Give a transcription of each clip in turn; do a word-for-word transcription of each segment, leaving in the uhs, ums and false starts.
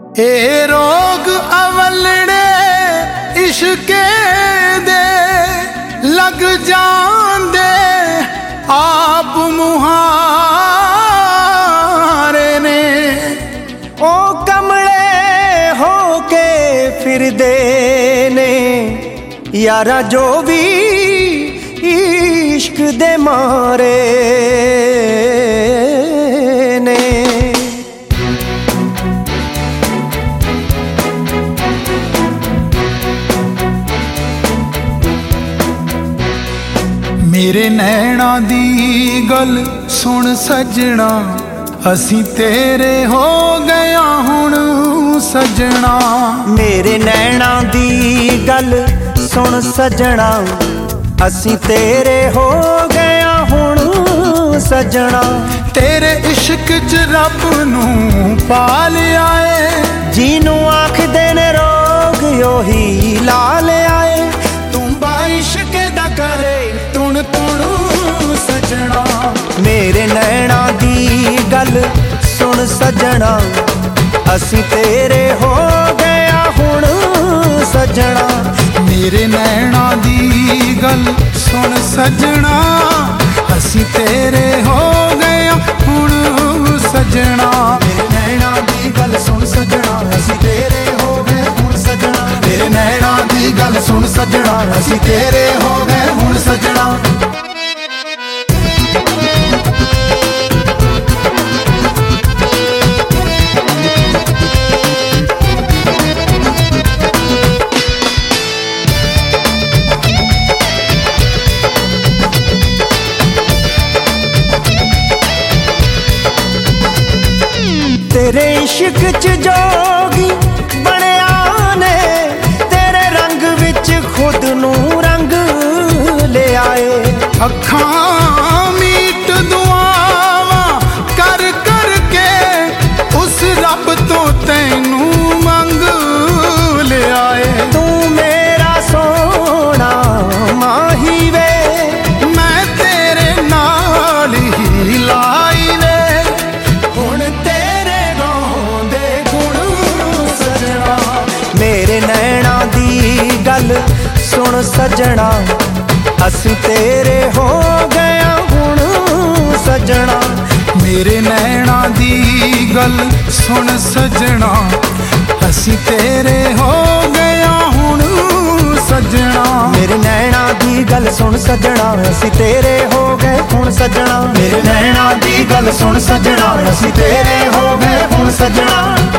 ए रोग अवलड़े इश्के दे लग जांदे आप मुहारे ने। ओ कमले हो के फिरदे ने यारा जो भी इश्क दे मारे ने। मेरे नैना दी गल सुन सजना, असी तेरे हो गया हुण सजना। मेरे नैना दी गल सुन सजना, असी तेरे हो गया हुण सजना। तेरे इश्क च रब नू पा लिया है, जीनू आखदे ने रोग योही ला लिया है। तू बा इश्क दा करे तुण तुण सजना। मेरे नैना दी गल सुन सजना, असी तेरे हो गया हुण सजना। मेरे नैना दी गल सुन सजना, असी तेरे हो गया हुण सजना। मेरे नैना दी गल सुन सजना, असी तेरे हो गए हुण सजना। मेरे नैना दी गल सुन सजना, असी तेरे हो गए हुण सजना। तेरे इश्क च जोगी बनिया ने, तेरे रंग विच खुद नू रंग ले आए। अखां मीट दुआवां कर कर के उस रब तो तैनू मंग ले आए। तू मेरा सोना माही वे, मैं तेरे नाल ही लाई वे। हुण तेरे गांदे गुण सजना। मेरे नैना दी गल सुन सजना, असी तेरे हो गया हुण सजना। मेरे नैना दी गल सुन सजना, असी तेरे हो गया हुण सजना। मेरे नैना दी गल सुन सजना, असी तेरे हो गए हुण सजना। मेरे नैना दी गल सुन सजना, असी तेरे हो गए हुण सजना।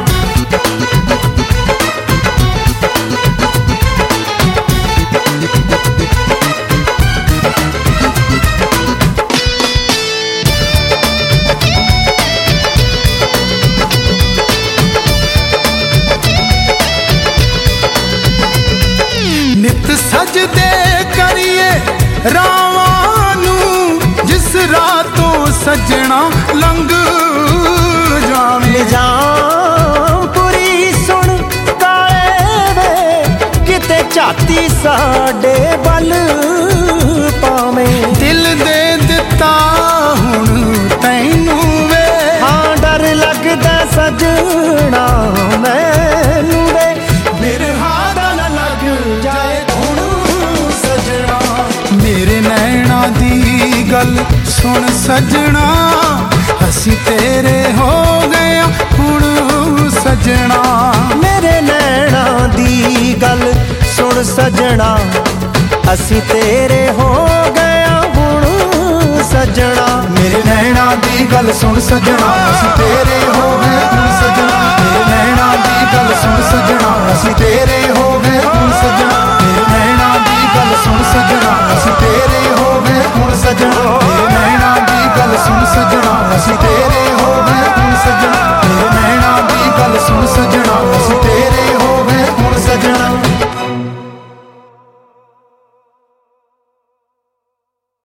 नित सजदे करिए रावां नू, जिस रातों सजना लंघ जावे। पूरी सुन काले वे, किते झाती साडे बल पावे। दिल दे दिता हुण तैनू वे, हाँ डर लगदा सजना मैनू वे। मेरे हाथ न लग जाए हुण सजना। मेरे नैना दी गल सुन सजना, असी तेरे हो गया हुण सजना। मेरे नैना दी गल सुन सजना, असी तेरे हो गया हुण सजना। मेरे नैना दी गल सुन सजना, असी तेरे हो गए हुण सजना। मेरे नैना दी गल सुन सजना, असी तेरे हो गए हुण सजना। मेरे नैना दी गल सुन सजना, असी तेरे हो गए हुण सजना। मेरे नैना दी गल सुन सजना, असी तेरे हो गए हुण सजना।